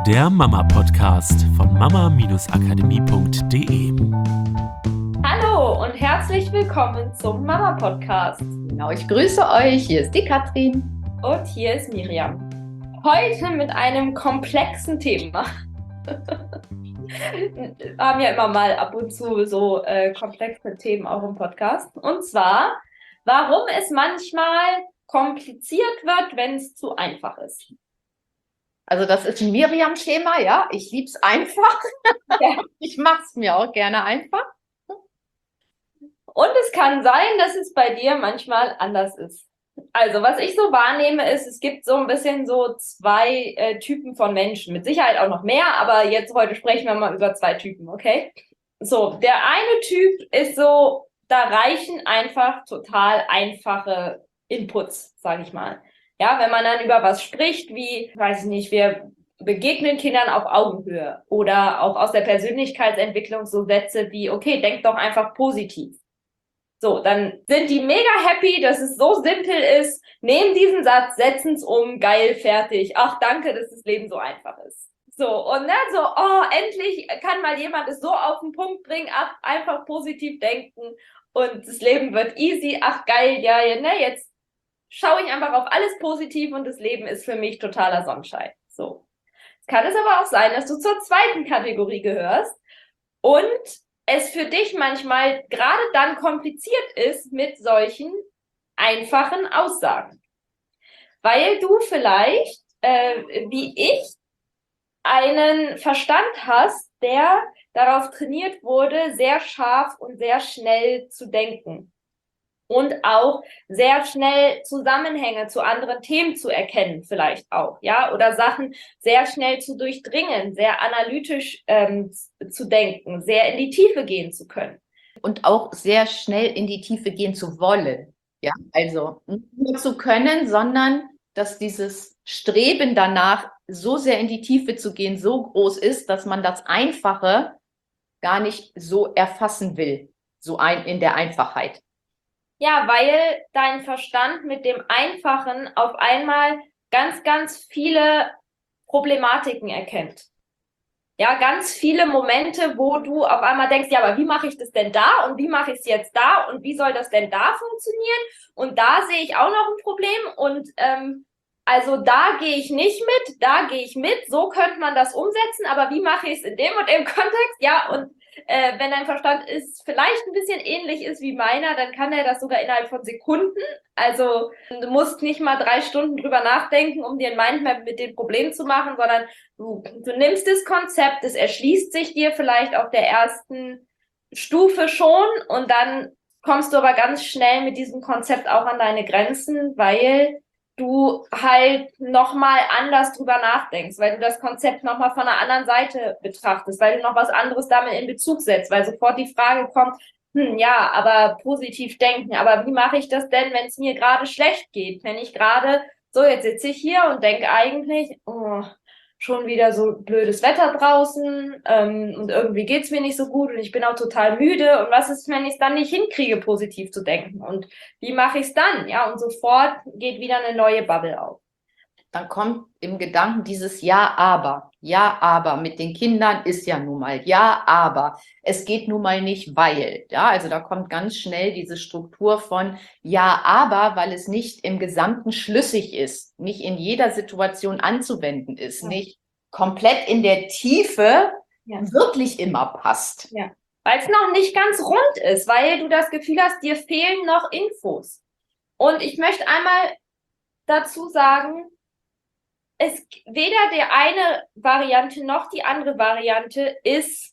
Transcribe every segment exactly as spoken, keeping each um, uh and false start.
der Mama-Podcast von mama akademie punkt de. Hallo und herzlich willkommen zum Mama-Podcast. Genau, ich grüße euch. Hier ist die Katrin. Und hier ist Miriam. Heute mit einem komplexen Thema. Wir haben ja immer mal ab und zu so äh, komplexe Themen auch im Podcast. Und zwar, warum es manchmal kompliziert wird, wenn es zu einfach ist. Also das ist ein Miriam-Thema, ja. Ich liebe es einfach. Ja. Ich mache es mir auch gerne einfach. Und es kann sein, dass es bei dir manchmal anders ist. Also was ich so wahrnehme ist, es gibt so ein bisschen so zwei äh, Typen von Menschen. Mit Sicherheit auch noch mehr, aber jetzt heute sprechen wir mal über zwei Typen, okay? So, der eine Typ ist so, da reichen einfach total einfache Inputs, sage ich mal. Ja, wenn man dann über was spricht, wie, weiß ich nicht, wir begegnen Kindern auf Augenhöhe oder auch aus der Persönlichkeitsentwicklung so Sätze wie, okay, denk doch einfach positiv. So, dann sind die mega happy, dass es so simpel ist, nehmen diesen Satz, setzen es um, geil, fertig. Ach, danke, dass das Leben so einfach ist. So, und dann so, oh, endlich kann mal jemand es so auf den Punkt bringen, ach, einfach positiv denken und das Leben wird easy, ach, geil, ja, ja, ne, jetzt schaue ich einfach auf alles positiv und das Leben ist für mich totaler Sonnenschein. So. Kann es aber auch sein, dass du zur zweiten Kategorie gehörst und es für dich manchmal gerade dann kompliziert ist mit solchen einfachen Aussagen. Weil du vielleicht, äh, wie ich, einen Verstand hast, der darauf trainiert wurde, sehr scharf und sehr schnell zu denken. Und auch sehr schnell Zusammenhänge zu anderen Themen zu erkennen, vielleicht auch, ja, oder Sachen sehr schnell zu durchdringen, sehr analytisch ähm, zu denken, sehr in die Tiefe gehen zu können. Und auch sehr schnell in die Tiefe gehen zu wollen. Ja, also nicht nur zu können, sondern dass dieses Streben danach, so sehr in die Tiefe zu gehen, so groß ist, dass man das Einfache gar nicht so erfassen will, so ein, in der Einfachheit. Ja, weil dein Verstand mit dem Einfachen auf einmal ganz, ganz viele Problematiken erkennt. Ja, ganz viele Momente, wo du auf einmal denkst, ja, aber wie mache ich das denn da und wie mache ich es jetzt da und wie soll das denn da funktionieren? Und da sehe ich auch noch ein Problem und ähm, also da gehe ich nicht mit, da gehe ich mit, so könnte man das umsetzen, aber wie mache ich es in dem und dem Kontext? Ja, und Äh, wenn dein Verstand ist, vielleicht ein bisschen ähnlich ist wie meiner, dann kann er das sogar innerhalb von Sekunden. Also du musst nicht mal drei Stunden drüber nachdenken, um dir ein Mindmap mit dem Problem zu machen, sondern du, du nimmst das Konzept, es erschließt sich dir vielleicht auf der ersten Stufe schon und dann kommst du aber ganz schnell mit diesem Konzept auch an deine Grenzen, weil du halt nochmal anders drüber nachdenkst, weil du das Konzept nochmal von einer anderen Seite betrachtest, weil du noch was anderes damit in Bezug setzt, weil sofort die Frage kommt, hm, ja, aber positiv denken, aber wie mache ich das denn, wenn es mir gerade schlecht geht? Wenn ich gerade, so jetzt sitze ich hier und denke eigentlich, oh, schon wieder so blödes Wetter draußen ähm, und irgendwie geht's mir nicht so gut und ich bin auch total müde und was ist, wenn ich es dann nicht hinkriege, positiv zu denken und wie mache ich es dann? Ja, und sofort geht wieder eine neue Bubble auf. Dann kommt im Gedanken dieses Ja, aber. Ja, aber mit den Kindern ist ja nun mal ja, aber. Es geht nun mal nicht, weil. Ja, also da kommt ganz schnell diese Struktur von ja, aber, weil es nicht im Gesamten schlüssig ist, nicht in jeder Situation anzuwenden ist, ja. Nicht komplett in der Tiefe ja. Wirklich immer passt. Ja. Weil es noch nicht ganz rund ist, weil du das Gefühl hast, dir fehlen noch Infos. Und ich möchte einmal dazu sagen, es weder die eine Variante noch die andere Variante ist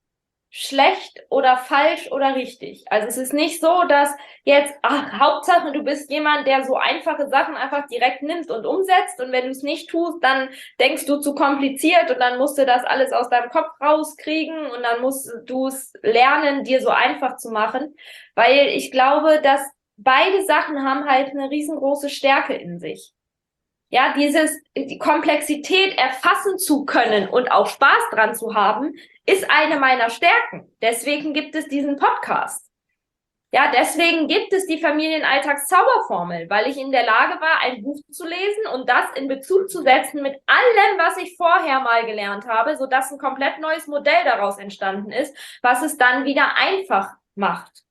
schlecht oder falsch oder richtig. Also es ist nicht so, dass jetzt, ach, Hauptsache du bist jemand, der so einfache Sachen einfach direkt nimmt und umsetzt und wenn du es nicht tust, dann denkst du zu kompliziert und dann musst du das alles aus deinem Kopf rauskriegen und dann musst du es lernen, dir so einfach zu machen, weil ich glaube, dass beide Sachen haben halt eine riesengroße Stärke in sich. Ja, dieses, die Komplexität erfassen zu können und auch Spaß dran zu haben, ist eine meiner Stärken. Deswegen gibt es diesen Podcast. Ja, deswegen gibt es die Familienalltagszauberformel, weil ich in der Lage war, ein Buch zu lesen und das in Bezug zu setzen mit allem, was ich vorher mal gelernt habe, sodass ein komplett neues Modell daraus entstanden ist, was es dann wieder einfach macht.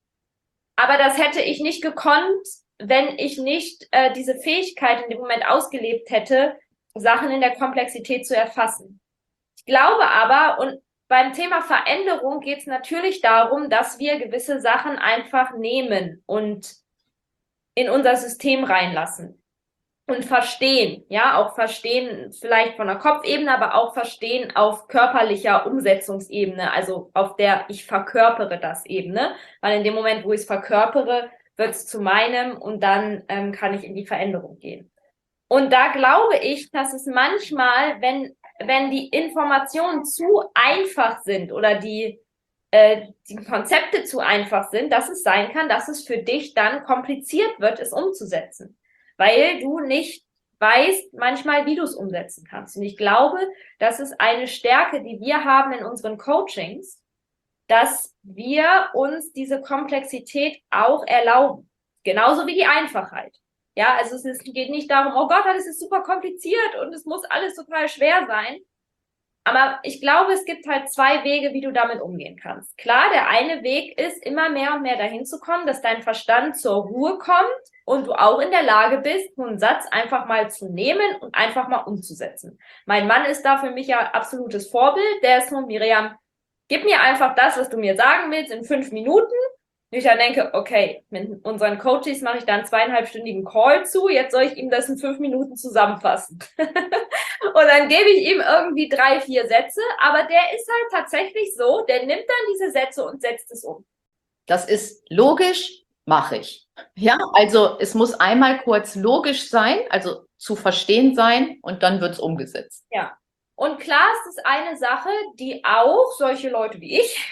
Aber das hätte ich nicht gekonnt, wenn ich nicht äh, diese Fähigkeit in dem Moment ausgelebt hätte, Sachen in der Komplexität zu erfassen. Ich glaube aber, und beim Thema Veränderung geht es natürlich darum, dass wir gewisse Sachen einfach nehmen und in unser System reinlassen und verstehen, ja, auch verstehen vielleicht von der Kopfebene, aber auch verstehen auf körperlicher Umsetzungsebene, also auf der ich verkörpere das Ebene, weil in dem Moment, wo ich es verkörpere, wird es zu meinem und dann ähm, kann ich in die Veränderung gehen. Und da glaube ich, dass es manchmal, wenn wenn die Informationen zu einfach sind oder die, äh, die Konzepte zu einfach sind, dass es sein kann, dass es für dich dann kompliziert wird, es umzusetzen, weil du nicht weißt manchmal, wie du es umsetzen kannst. Und ich glaube, das ist eine Stärke, die wir haben in unseren Coachings, dass wir uns diese Komplexität auch erlauben, genauso wie die Einfachheit. Ja, also es ist, geht nicht darum, oh Gott, alles ist super kompliziert und es muss alles total schwer sein. Aber ich glaube, es gibt halt zwei Wege, wie du damit umgehen kannst. Klar, der eine Weg ist, immer mehr und mehr dahin zu kommen, dass dein Verstand zur Ruhe kommt und du auch in der Lage bist, einen Satz einfach mal zu nehmen und einfach mal umzusetzen. Mein Mann ist da für mich ja absolutes Vorbild. Der ist so, Miriam, gib mir einfach das, was du mir sagen willst, in fünf Minuten. Und ich dann denke, okay, mit unseren Coaches mache ich dann einen zweieinhalbstündigen Call zu, jetzt soll ich ihm das in fünf Minuten zusammenfassen. Und dann gebe ich ihm irgendwie drei, vier Sätze, aber der ist halt tatsächlich so, der nimmt dann diese Sätze und setzt es um. Das ist logisch, mache ich. Ja, also es muss einmal kurz logisch sein, also zu verstehen sein und dann wird es umgesetzt. Ja, und klar ist es eine Sache, die auch solche Leute wie ich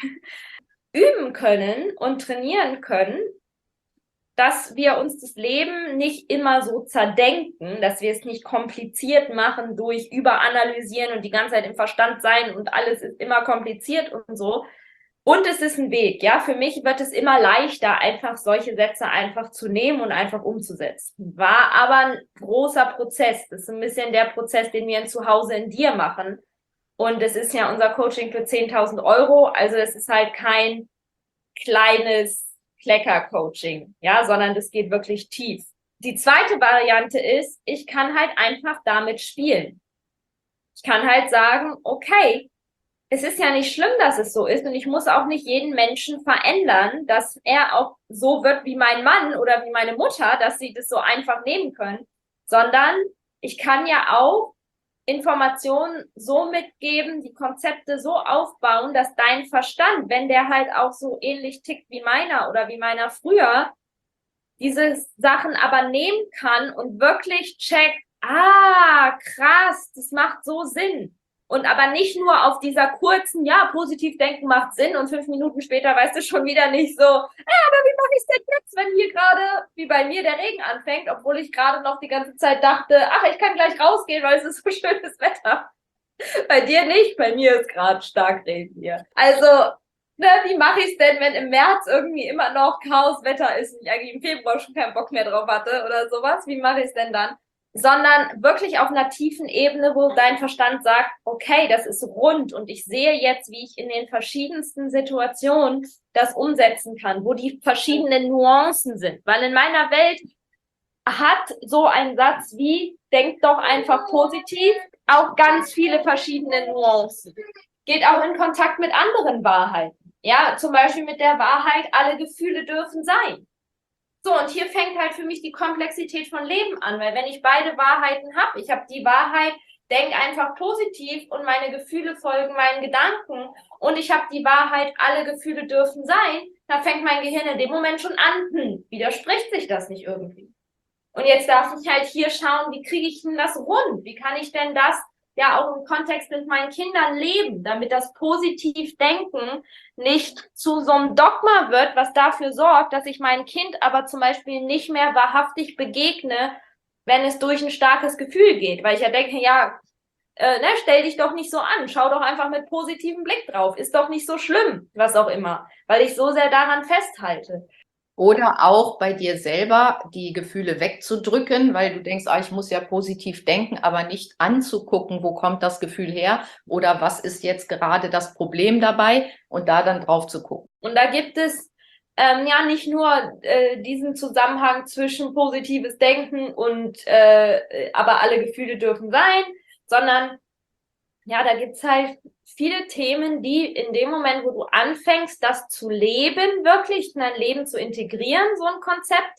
üben können und trainieren können, dass wir uns das Leben nicht immer so zerdenken, dass wir es nicht kompliziert machen durch Überanalysieren und die ganze Zeit im Verstand sein und alles ist immer kompliziert und so. Und es ist ein Weg, ja. Für mich wird es immer leichter, einfach solche Sätze einfach zu nehmen und einfach umzusetzen. War aber ein großer Prozess. Das ist ein bisschen der Prozess, den wir in Zuhause in dir machen. Und es ist ja unser Coaching für zehntausend Euro. Also es ist halt kein kleines Klecker-Coaching, ja, sondern das geht wirklich tief. Die zweite Variante ist, ich kann halt einfach damit spielen. Ich kann halt sagen, okay, es ist ja nicht schlimm, dass es so ist und ich muss auch nicht jeden Menschen verändern, dass er auch so wird wie mein Mann oder wie meine Mutter, dass sie das so einfach nehmen können, sondern ich kann ja auch Informationen so mitgeben, die Konzepte so aufbauen, dass dein Verstand, wenn der halt auch so ähnlich tickt wie meiner oder wie meiner früher, diese Sachen aber nehmen kann und wirklich checkt, ah, krass, das macht so Sinn. Und aber nicht nur auf dieser kurzen, ja, positiv denken macht Sinn und fünf Minuten später weißt du schon wieder nicht so, ja, aber wie mache ich es denn jetzt, wenn hier gerade, wie bei mir, der Regen anfängt, obwohl ich gerade noch die ganze Zeit dachte, ach, ich kann gleich rausgehen, weil es ist so schönes Wetter. Bei dir nicht, bei mir ist gerade stark Regen hier. Also, ne, wie mache ich es denn, wenn im März irgendwie immer noch Chaoswetter ist und ich eigentlich im Februar schon keinen Bock mehr drauf hatte oder sowas? Wie mache ich es denn dann? Sondern wirklich auf einer tiefen Ebene, wo dein Verstand sagt, okay, das ist rund und ich sehe jetzt, wie ich in den verschiedensten Situationen das umsetzen kann, wo die verschiedenen Nuancen sind. Weil in meiner Welt hat so ein Satz wie, denk doch einfach positiv, auch ganz viele verschiedene Nuancen. Geht auch in Kontakt mit anderen Wahrheiten. Ja, zum Beispiel mit der Wahrheit, alle Gefühle dürfen sein. So, und hier fängt halt für mich die Komplexität von Leben an, weil wenn ich beide Wahrheiten habe, ich habe die Wahrheit, denk einfach positiv und meine Gefühle folgen meinen Gedanken und ich habe die Wahrheit, alle Gefühle dürfen sein, da fängt mein Gehirn in dem Moment schon an, hm, widerspricht sich das nicht irgendwie? Und jetzt darf ich halt hier schauen, wie kriege ich denn das rund? Wie kann ich denn das ja auch im Kontext mit meinen Kindern leben, damit das Positivdenken nicht zu so einem Dogma wird, was dafür sorgt, dass ich meinem Kind aber zum Beispiel nicht mehr wahrhaftig begegne, wenn es durch ein starkes Gefühl geht. Weil ich ja denke, ja, äh, ne, stell dich doch nicht so an, schau doch einfach mit positivem Blick drauf, ist doch nicht so schlimm, was auch immer, weil ich so sehr daran festhalte. Oder auch bei dir selber die Gefühle wegzudrücken, weil du denkst, ah, ich muss ja positiv denken, aber nicht anzugucken, wo kommt das Gefühl her oder was ist jetzt gerade das Problem dabei und da dann drauf zu gucken. Und da gibt es ähm, ja nicht nur äh, diesen Zusammenhang zwischen positives Denken und äh, aber alle Gefühle dürfen sein, sondern ja, da gibt's halt viele Themen, die in dem Moment, wo du anfängst, das zu leben, wirklich in dein Leben zu integrieren, so ein Konzept,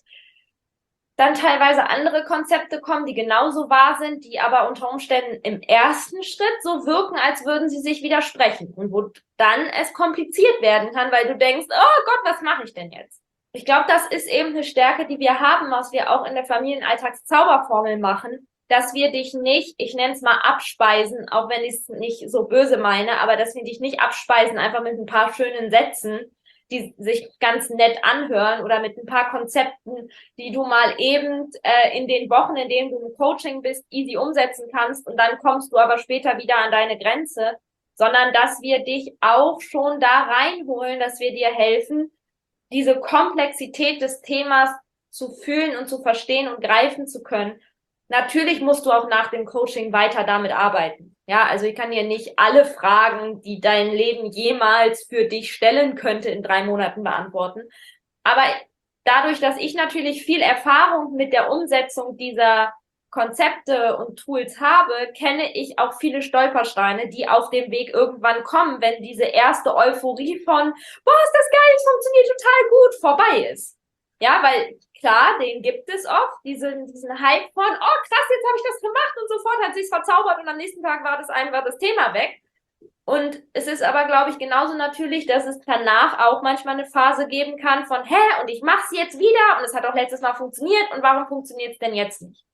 dann teilweise andere Konzepte kommen, die genauso wahr sind, die aber unter Umständen im ersten Schritt so wirken, als würden sie sich widersprechen und wo dann es kompliziert werden kann, weil du denkst, oh Gott, was mache ich denn jetzt? Ich glaube, das ist eben eine Stärke, die wir haben, was wir auch in der Familienalltagszauberformel machen, dass wir dich nicht, ich nenne es mal abspeisen, auch wenn ich es nicht so böse meine, aber dass wir dich nicht abspeisen, einfach mit ein paar schönen Sätzen, die sich ganz nett anhören oder mit ein paar Konzepten, die du mal eben äh, in den Wochen, in denen du im Coaching bist, easy umsetzen kannst und dann kommst du aber später wieder an deine Grenze, sondern dass wir dich auch schon da reinholen, dass wir dir helfen, diese Komplexität des Themas zu fühlen und zu verstehen und greifen zu können. Natürlich musst du auch nach dem Coaching weiter damit arbeiten. Ja, also ich kann dir nicht alle Fragen, die dein Leben jemals für dich stellen könnte, in drei Monaten beantworten. Aber dadurch, dass ich natürlich viel Erfahrung mit der Umsetzung dieser Konzepte und Tools habe, kenne ich auch viele Stolpersteine, die auf dem Weg irgendwann kommen, wenn diese erste Euphorie von, boah, ist das geil, es funktioniert total gut, vorbei ist. Ja, weil klar, den gibt es oft, diesen, diesen Hype von, oh krass, jetzt habe ich das gemacht und sofort hat sich's verzaubert und am nächsten Tag war das einfach das Thema weg. Und es ist aber, glaube ich, genauso natürlich, dass es danach auch manchmal eine Phase geben kann von, hä, und ich mache es jetzt wieder und es hat auch letztes Mal funktioniert und warum funktioniert es denn jetzt nicht?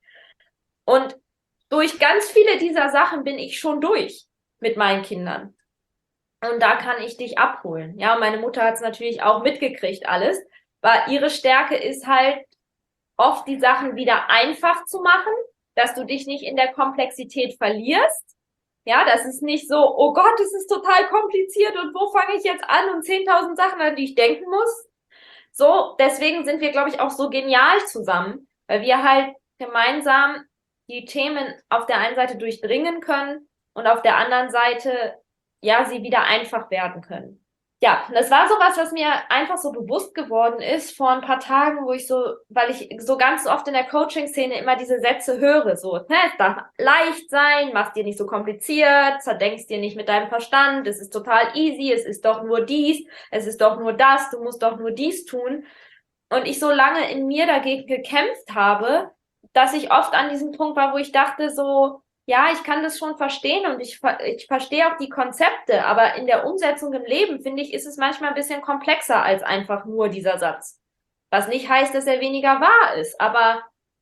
Und durch ganz viele dieser Sachen bin ich schon durch mit meinen Kindern. Und da kann ich dich abholen. Ja, meine Mutter hat es natürlich auch mitgekriegt alles. Weil ihre Stärke ist halt oft die Sachen wieder einfach zu machen, dass du dich nicht in der Komplexität verlierst. Ja, das ist nicht so, oh Gott, es ist total kompliziert und wo fange ich jetzt an und zehntausend Sachen, an die ich denken muss. So, deswegen sind wir, glaube ich, auch so genial zusammen, weil wir halt gemeinsam die Themen auf der einen Seite durchdringen können und auf der anderen Seite, ja, sie wieder einfach werden können. Ja, das war sowas, was mir einfach so bewusst geworden ist vor ein paar Tagen, wo ich so, weil ich so ganz oft in der Coaching-Szene immer diese Sätze höre, so, ne, es darf leicht sein, mach's dir nicht so kompliziert, zerdenkst dir nicht mit deinem Verstand, es ist total easy, es ist doch nur dies, es ist doch nur das, du musst doch nur dies tun. Und ich so lange in mir dagegen gekämpft habe, dass ich oft an diesem Punkt war, wo ich dachte so, ja, ich kann das schon verstehen und ich, ich verstehe auch die Konzepte, aber in der Umsetzung im Leben, finde ich, ist es manchmal ein bisschen komplexer als einfach nur dieser Satz. Was nicht heißt, dass er weniger wahr ist, aber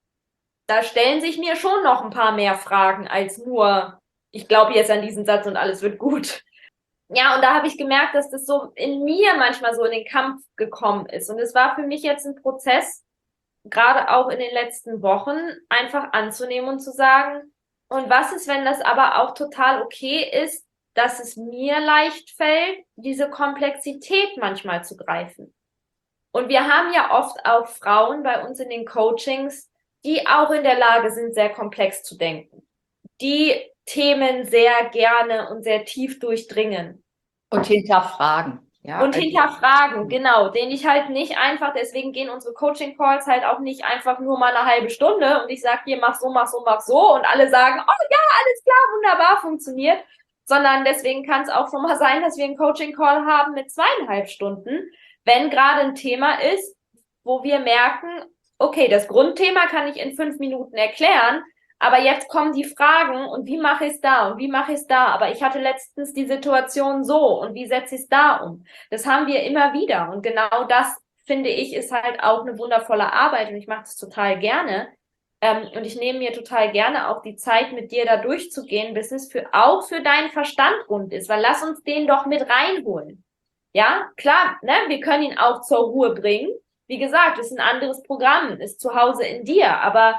da stellen sich mir schon noch ein paar mehr Fragen als nur, ich glaube jetzt an diesen Satz und alles wird gut. Ja, und da habe ich gemerkt, dass das so in mir manchmal so in den Kampf gekommen ist. Und es war für mich jetzt ein Prozess, gerade auch in den letzten Wochen, einfach anzunehmen und zu sagen, und was ist, wenn das aber auch total okay ist, dass es mir leicht fällt, diese Komplexität manchmal zu greifen? Und wir haben ja oft auch Frauen bei uns in den Coachings, die auch in der Lage sind, sehr komplex zu denken, die Themen sehr gerne und sehr tief durchdringen. Und hinterfragen. Ja, und also, hinterfragen, genau, den ich halt nicht einfach, deswegen gehen unsere Coaching-Calls halt auch nicht einfach nur mal eine halbe Stunde und ich sage hier, mach so, mach so, mach so und alle sagen, oh ja, alles klar, wunderbar, funktioniert, sondern deswegen kann es auch schon mal sein, dass wir einen Coaching-Call haben mit zweieinhalb Stunden, wenn gerade ein Thema ist, wo wir merken, okay, das Grundthema kann ich in fünf Minuten erklären, aber jetzt kommen die Fragen und wie mache ich es da und wie mache ich es da? Aber ich hatte letztens die Situation so und wie setze ich es da um? Das haben wir immer wieder und genau das, finde ich, ist halt auch eine wundervolle Arbeit und ich mache das total gerne. Ähm, und ich nehme mir total gerne auch die Zeit, mit dir da durchzugehen, bis es für, auch für deinen Verstand rund ist, weil lass uns den doch mit reinholen. Ja, klar, ne? Wir können ihn auch zur Ruhe bringen. Wie gesagt, ist ein anderes Programm, ist zu Hause in dir, aber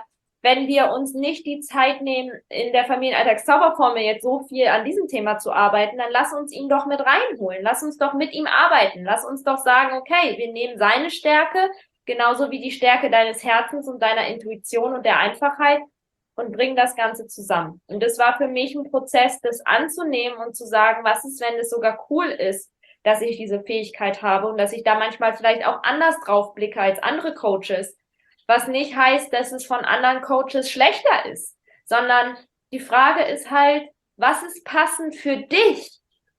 wenn wir uns nicht die Zeit nehmen, in der Familienalltagszauberformel jetzt so viel an diesem Thema zu arbeiten, dann lass uns ihn doch mit reinholen. Lass uns doch mit ihm arbeiten. Lass uns doch sagen, okay, wir nehmen seine Stärke, genauso wie die Stärke deines Herzens und deiner Intuition und der Einfachheit und bringen das Ganze zusammen. Und das war für mich ein Prozess, das anzunehmen und zu sagen, was ist, wenn es sogar cool ist, dass ich diese Fähigkeit habe und dass ich da manchmal vielleicht auch anders drauf blicke als andere Coaches. Was nicht heißt, dass es von anderen Coaches schlechter ist, sondern die Frage ist halt, was ist passend für dich?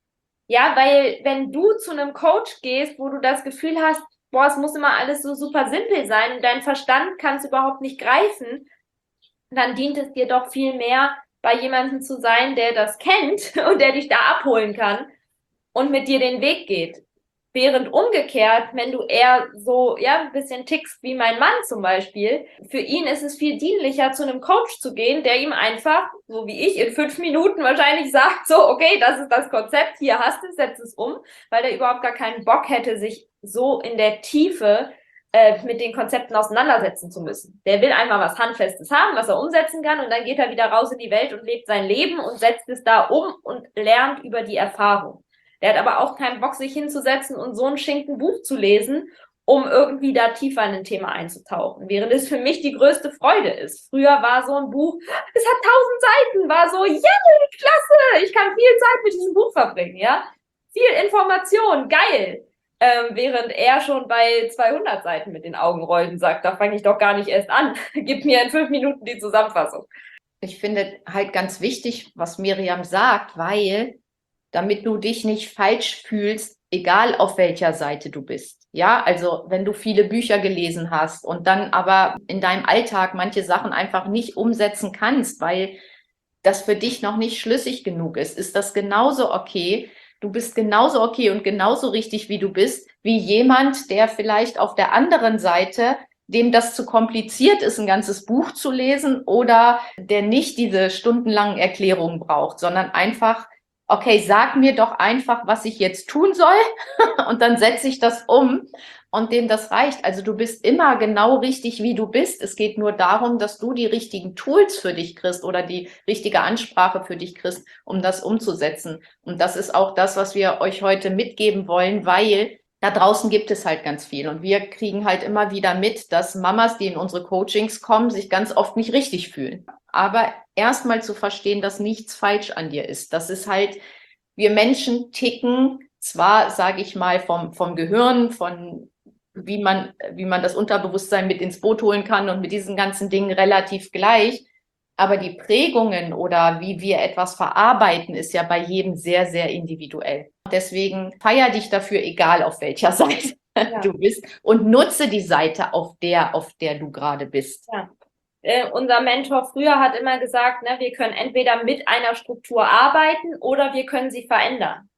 Ja, weil wenn du zu einem Coach gehst, wo du das Gefühl hast, boah, es muss immer alles so super simpel sein und dein Verstand kann es überhaupt nicht greifen, dann dient es dir doch viel mehr, bei jemandem zu sein, der das kennt und der dich da abholen kann und mit dir den Weg geht. Während umgekehrt, wenn du eher so, ja, ein bisschen tickst wie mein Mann zum Beispiel, für ihn ist es viel dienlicher, zu einem Coach zu gehen, der ihm einfach, so wie ich, in fünf Minuten wahrscheinlich sagt, so, okay, das ist das Konzept, hier hast du es, setz es um, weil der überhaupt gar keinen Bock hätte, sich so in der Tiefe äh, mit den Konzepten auseinandersetzen zu müssen. Der will einmal was Handfestes haben, was er umsetzen kann und dann geht er wieder raus in die Welt und lebt sein Leben und setzt es da um und lernt über die Erfahrung. Der hat aber auch keinen Bock, sich hinzusetzen und so ein Schinkenbuch zu lesen, um irgendwie da tiefer in ein Thema einzutauchen. Während es für mich die größte Freude ist. Früher war so ein Buch, es hat tausend Seiten, war so, yeah, klasse, ich kann viel Zeit mit diesem Buch verbringen, ja. Viel Information, geil. Ähm, während er schon bei zweihundert Seiten mit den Augen rollt und sagt, da fange ich doch gar nicht erst an. Gib mir in fünf Minuten die Zusammenfassung. Ich finde halt ganz wichtig, was Miriam sagt, weil damit du dich nicht falsch fühlst, egal auf welcher Seite du bist. Ja, also wenn du viele Bücher gelesen hast und dann aber in deinem Alltag manche Sachen einfach nicht umsetzen kannst, weil das für dich noch nicht schlüssig genug ist, ist das genauso okay. Du bist genauso okay und genauso richtig, wie du bist, wie jemand, der vielleicht auf der anderen Seite, dem das zu kompliziert ist, ein ganzes Buch zu lesen oder der nicht diese stundenlangen Erklärungen braucht, sondern einfach okay, sag mir doch einfach, was ich jetzt tun soll und dann setze ich das um und dem das reicht. Also du bist immer genau richtig, wie du bist. Es geht nur darum, dass du die richtigen Tools für dich kriegst oder die richtige Ansprache für dich kriegst, um das umzusetzen. Und das ist auch das, was wir euch heute mitgeben wollen, weil da draußen gibt es halt ganz viel. Und wir kriegen halt immer wieder mit, dass Mamas, die in unsere Coachings kommen, sich ganz oft nicht richtig fühlen. Aber erstmal zu verstehen, dass nichts falsch an dir ist. Das ist halt, wir Menschen ticken zwar, sage ich mal, vom, vom Gehirn, von wie man, wie man das Unterbewusstsein mit ins Boot holen kann und mit diesen ganzen Dingen relativ gleich. Aber die Prägungen oder wie wir etwas verarbeiten, ist ja bei jedem sehr, sehr individuell. Deswegen feier dich dafür, egal auf welcher Seite ja. du bist und nutze die Seite, auf der, auf der du gerade bist. Ja. Äh, unser Mentor früher hat immer gesagt, ne, wir können entweder mit einer Struktur arbeiten oder wir können sie verändern.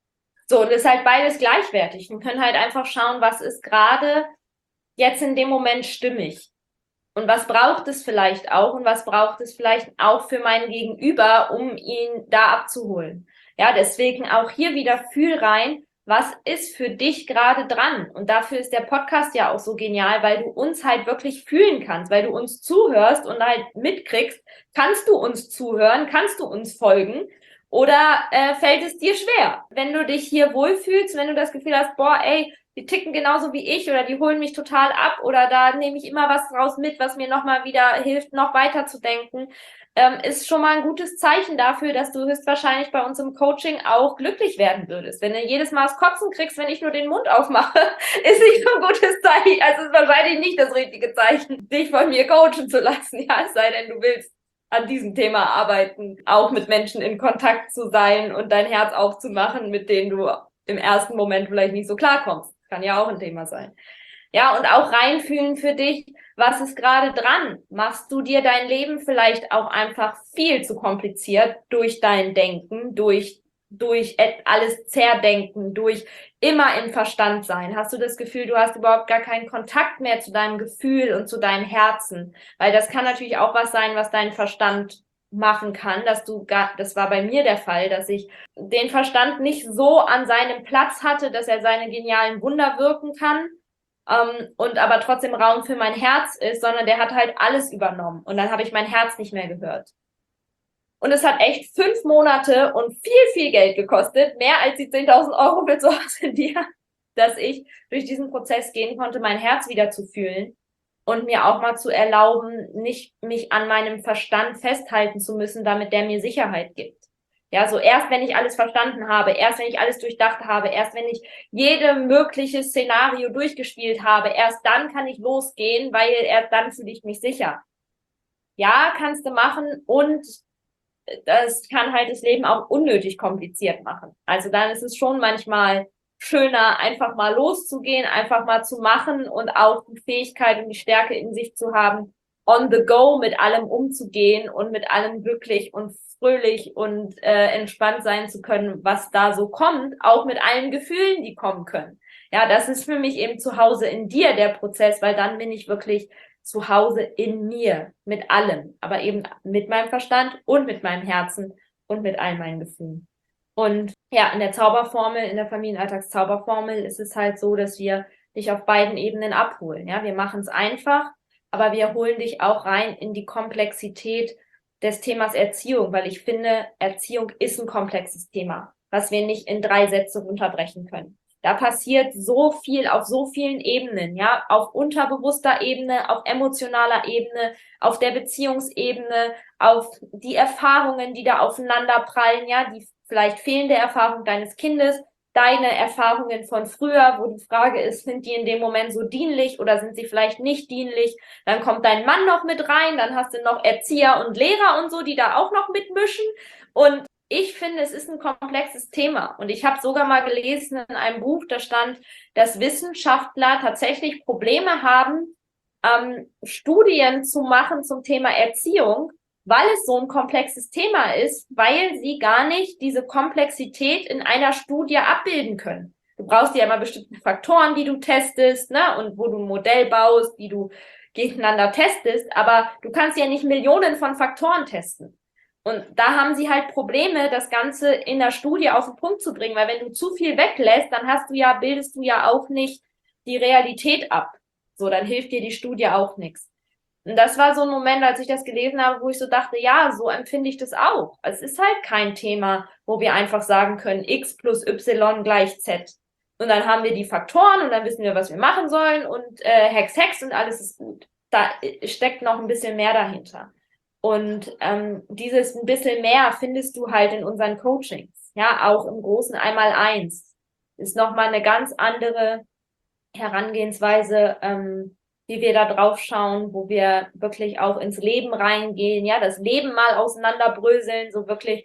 So, und das ist halt beides gleichwertig. Wir können halt einfach schauen, was ist gerade jetzt in dem Moment stimmig. Und was braucht es vielleicht auch und was braucht es vielleicht auch für meinen Gegenüber, um ihn da abzuholen. Ja, deswegen auch hier wieder fühl rein, was ist für dich gerade dran? Und dafür ist der Podcast ja auch so genial, weil du uns halt wirklich fühlen kannst, weil du uns zuhörst und halt mitkriegst, kannst du uns zuhören, kannst du uns folgen oder äh, fällt es dir schwer? Wenn du dich hier wohlfühlst, wenn du das Gefühl hast, boah, ey, die ticken genauso wie ich oder die holen mich total ab oder da nehme ich immer was draus mit, was mir nochmal wieder hilft, noch weiter zu denken, ähm, ist schon mal ein gutes Zeichen dafür, dass du höchstwahrscheinlich bei uns im Coaching auch glücklich werden würdest. Wenn du jedes Mal das Kotzen kriegst, wenn ich nur den Mund aufmache, ist nicht so ein gutes Zeichen. Also ist wahrscheinlich nicht das richtige Zeichen, dich von mir coachen zu lassen. Ja, es sei denn, du willst an diesem Thema arbeiten, auch mit Menschen in Kontakt zu sein und dein Herz aufzumachen, mit denen du im ersten Moment vielleicht nicht so klarkommst. Kann ja auch ein Thema sein. Ja, und auch reinfühlen für dich, was ist gerade dran? Machst du dir dein Leben vielleicht auch einfach viel zu kompliziert durch dein Denken, durch, durch alles Zerdenken, durch immer im Verstand sein? Hast du das Gefühl, du hast überhaupt gar keinen Kontakt mehr zu deinem Gefühl und zu deinem Herzen? Weil das kann natürlich auch was sein, was dein Verstand machen kann, dass du gar, das war bei mir der Fall, dass ich den Verstand nicht so an seinem Platz hatte, dass er seine genialen Wunder wirken kann, ähm, und aber trotzdem Raum für mein Herz ist, sondern der hat halt alles übernommen. Und dann habe ich mein Herz nicht mehr gehört. Und es hat echt fünf Monate und viel, viel Geld gekostet, mehr als die zehntausend Euro für zu Hause in dir, dass ich durch diesen Prozess gehen konnte, mein Herz wieder zu fühlen und mir auch mal zu erlauben, nicht mich an meinem Verstand festhalten zu müssen, damit der mir Sicherheit gibt. Ja, so erst wenn ich alles verstanden habe, erst wenn ich alles durchdacht habe, erst wenn ich jede mögliche Szenario durchgespielt habe, erst dann kann ich losgehen, weil erst dann fühle ich mich sicher. Ja, kannst du machen, und das kann halt das Leben auch unnötig kompliziert machen. Also dann ist es schon manchmal schöner, einfach mal loszugehen, einfach mal zu machen und auch die Fähigkeit und die Stärke in sich zu haben, on the go mit allem umzugehen und mit allem glücklich und fröhlich und äh, entspannt sein zu können, was da so kommt, auch mit allen Gefühlen, die kommen können. Ja, das ist für mich eben zu Hause in dir der Prozess, weil dann bin ich wirklich zu Hause in mir, mit allem, aber eben mit meinem Verstand und mit meinem Herzen und mit all meinen Gefühlen. Und ja, in der Zauberformel, in der Familienalltagszauberformel ist es halt so, dass wir dich auf beiden Ebenen abholen. Ja, wir machen es einfach, aber wir holen dich auch rein in die Komplexität des Themas Erziehung, weil ich finde, Erziehung ist ein komplexes Thema, was wir nicht in drei Sätze runterbrechen können. Da passiert so viel auf so vielen Ebenen, ja, auf unterbewusster Ebene, auf emotionaler Ebene, auf der Beziehungsebene, auf die Erfahrungen, die da aufeinander prallen, ja, die vielleicht fehlende Erfahrung deines Kindes, deine Erfahrungen von früher, wo die Frage ist, sind die in dem Moment so dienlich oder sind sie vielleicht nicht dienlich? Dann kommt dein Mann noch mit rein, dann hast du noch Erzieher und Lehrer und so, die da auch noch mitmischen. Und ich finde, es ist ein komplexes Thema. Und ich habe sogar mal gelesen in einem Buch, da stand, dass Wissenschaftler tatsächlich Probleme haben, ähm, Studien zu machen zum Thema Erziehung, weil es so ein komplexes Thema ist, weil sie gar nicht diese Komplexität in einer Studie abbilden können. Du brauchst ja immer bestimmte Faktoren, die du testest, ne, und wo du ein Modell baust, die du gegeneinander testest, aber du kannst ja nicht Millionen von Faktoren testen. Und da haben sie halt Probleme, das Ganze in der Studie auf den Punkt zu bringen, weil wenn du zu viel weglässt, dann hast du ja, bildest du ja auch nicht die Realität ab. So, dann hilft dir die Studie auch nichts. Und das war so ein Moment, als ich das gelesen habe, wo ich so dachte, ja, so empfinde ich das auch. Es ist halt kein Thema, wo wir einfach sagen können, x plus y gleich z. Und dann haben wir die Faktoren und dann wissen wir, was wir machen sollen und äh, Hex, Hex und alles ist gut. Da steckt noch ein bisschen mehr dahinter. Und ähm, dieses ein bisschen mehr findest du halt in unseren Coachings. Ja, auch im großen Einmaleins ist nochmal eine ganz andere Herangehensweise, ähm, wie wir da drauf schauen, wo wir wirklich auch ins Leben reingehen, ja, das Leben mal auseinanderbröseln, so wirklich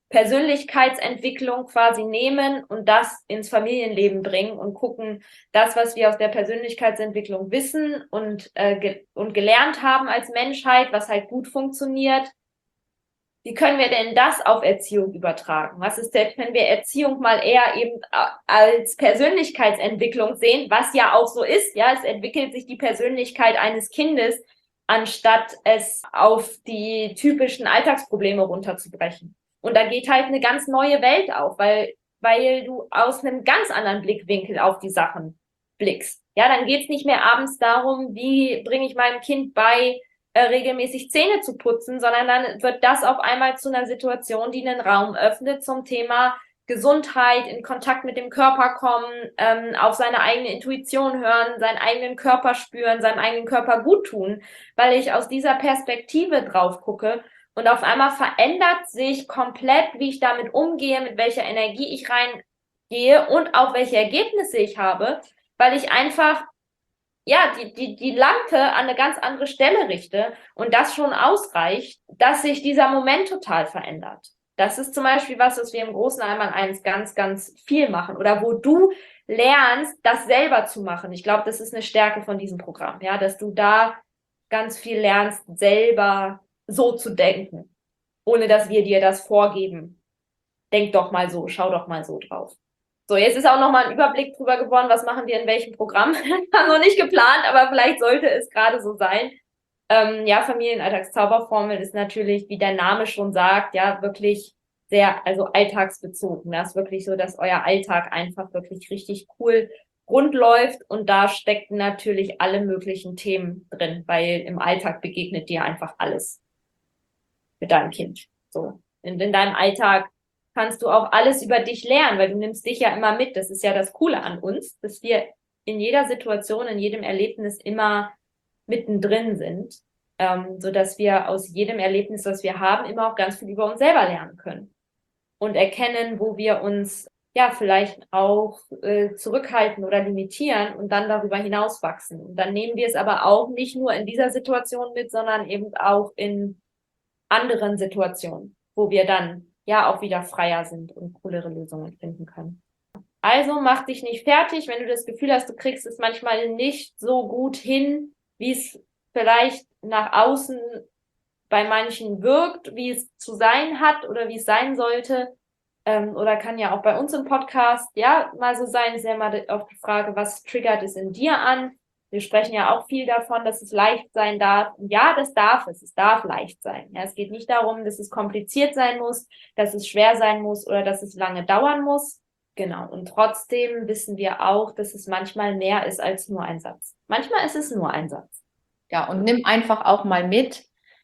Persönlichkeitsentwicklung quasi nehmen und das ins Familienleben bringen und gucken, das, was wir aus der Persönlichkeitsentwicklung wissen und, äh, ge und gelernt haben als Menschheit, was halt gut funktioniert, wie können wir denn das auf Erziehung übertragen? Was ist denn, wenn wir Erziehung mal eher eben als Persönlichkeitsentwicklung sehen, was ja auch so ist, ja, es entwickelt sich die Persönlichkeit eines Kindes, anstatt es auf die typischen Alltagsprobleme runterzubrechen. Und da geht halt eine ganz neue Welt auf, weil, weil du aus einem ganz anderen Blickwinkel auf die Sachen blickst. Ja, dann geht's nicht mehr abends darum, wie bringe ich meinem Kind bei, regelmäßig Zähne zu putzen, sondern dann wird das auf einmal zu einer Situation, die einen Raum öffnet zum Thema Gesundheit, in Kontakt mit dem Körper kommen, ähm, auf seine eigene Intuition hören, seinen eigenen Körper spüren, seinem eigenen Körper gut tun, weil ich aus dieser Perspektive drauf gucke und auf einmal verändert sich komplett, wie ich damit umgehe, mit welcher Energie ich reingehe und auch welche Ergebnisse ich habe, weil ich einfach ja, die, die, die Lampe an eine ganz andere Stelle richte und das schon ausreicht, dass sich dieser Moment total verändert. Das ist zum Beispiel was, was wir im großen Einmaleins ganz, ganz viel machen oder wo du lernst, das selber zu machen. Ich glaube, das ist eine Stärke von diesem Programm, ja, dass du da ganz viel lernst, selber so zu denken, ohne dass wir dir das vorgeben. Denk doch mal so, schau doch mal so drauf. So, jetzt ist auch nochmal ein Überblick drüber geworden, was machen wir in welchem Programm. War noch nicht geplant, aber vielleicht sollte es gerade so sein. Ähm, ja, Familienalltagszauberformel ist natürlich, wie der Name schon sagt, ja, wirklich sehr, also alltagsbezogen. Das ist wirklich so, dass euer Alltag einfach wirklich richtig cool rund läuft. Und da stecken natürlich alle möglichen Themen drin, weil im Alltag begegnet dir einfach alles mit deinem Kind. So. Und in deinem Alltag kannst du auch alles über dich lernen, weil du nimmst dich ja immer mit. Das ist ja das Coole an uns, dass wir in jeder Situation, in jedem Erlebnis immer mittendrin sind, ähm, so dass wir aus jedem Erlebnis, das wir haben, immer auch ganz viel über uns selber lernen können und erkennen, wo wir uns ja vielleicht auch äh, zurückhalten oder limitieren und dann darüber hinaus wachsen. Und dann nehmen wir es aber auch nicht nur in dieser Situation mit, sondern eben auch in anderen Situationen, wo wir dann ja auch wieder freier sind und coolere Lösungen finden können. Also mach dich nicht fertig, wenn du das Gefühl hast, du kriegst es manchmal nicht so gut hin, wie es vielleicht nach außen bei manchen wirkt, wie es zu sein hat oder wie es sein sollte. Ähm, oder kann ja auch bei uns im Podcast ja mal so sein, ist ja mal auch die Frage, was triggert es in dir an? Wir sprechen ja auch viel davon, dass es leicht sein darf. Und ja, das darf es. Es darf leicht sein. Ja, es geht nicht darum, dass es kompliziert sein muss, dass es schwer sein muss oder dass es lange dauern muss. Genau. Und trotzdem wissen wir auch, dass es manchmal mehr ist als nur ein Satz. Manchmal ist es nur ein Satz. Ja, und nimm einfach auch mal mit,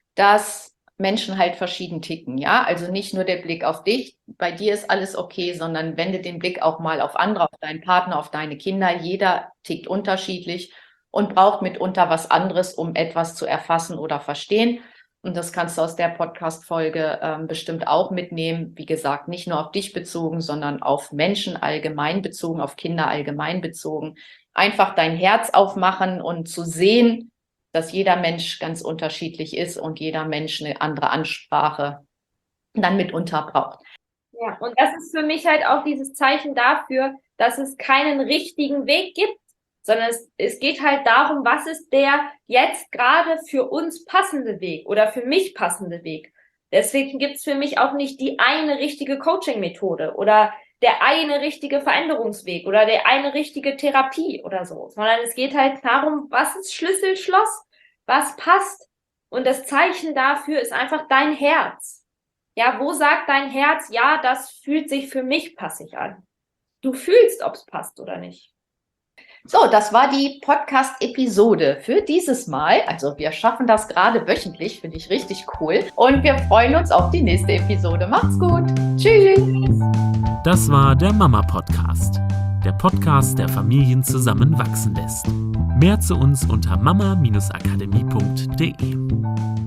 dass Menschen halt verschieden ticken, ja. Also nicht nur der Blick auf dich, bei dir ist alles okay, sondern wende den Blick auch mal auf andere, auf deinen Partner, auf deine Kinder. Jeder tickt unterschiedlich und braucht mitunter was anderes, um etwas zu erfassen oder verstehen. Und das kannst du aus der Podcast-Folge ähm, bestimmt auch mitnehmen. Wie gesagt, nicht nur auf dich bezogen, sondern auf Menschen allgemein bezogen, auf Kinder allgemein bezogen. Einfach dein Herz aufmachen und zu sehen, dass jeder Mensch ganz unterschiedlich ist und jeder Mensch eine andere Ansprache dann mitunter braucht. Ja, und das ist für mich halt auch dieses Zeichen dafür, dass es keinen richtigen Weg gibt, sondern es, es geht halt darum, was ist der jetzt gerade für uns passende Weg oder für mich passende Weg. Deswegen gibt es für mich auch nicht die eine richtige Coaching-Methode oder der eine richtige Veränderungsweg oder der eine richtige Therapie oder so, sondern es geht halt darum, was ist Schlüssel, Schloss, was passt. Und das Zeichen dafür ist einfach dein Herz. Ja, wo sagt dein Herz, ja, das fühlt sich für mich passig an. Du fühlst, ob es passt oder nicht. So, das war die Podcast-Episode für dieses Mal. Also wir schaffen das gerade wöchentlich, finde ich richtig cool. Und wir freuen uns auf die nächste Episode. Macht's gut. Tschüss. Das war der Mama-Podcast. Der Podcast, der Familien zusammenwachsen lässt. Mehr zu uns unter mama Bindestrich akademie punkt de.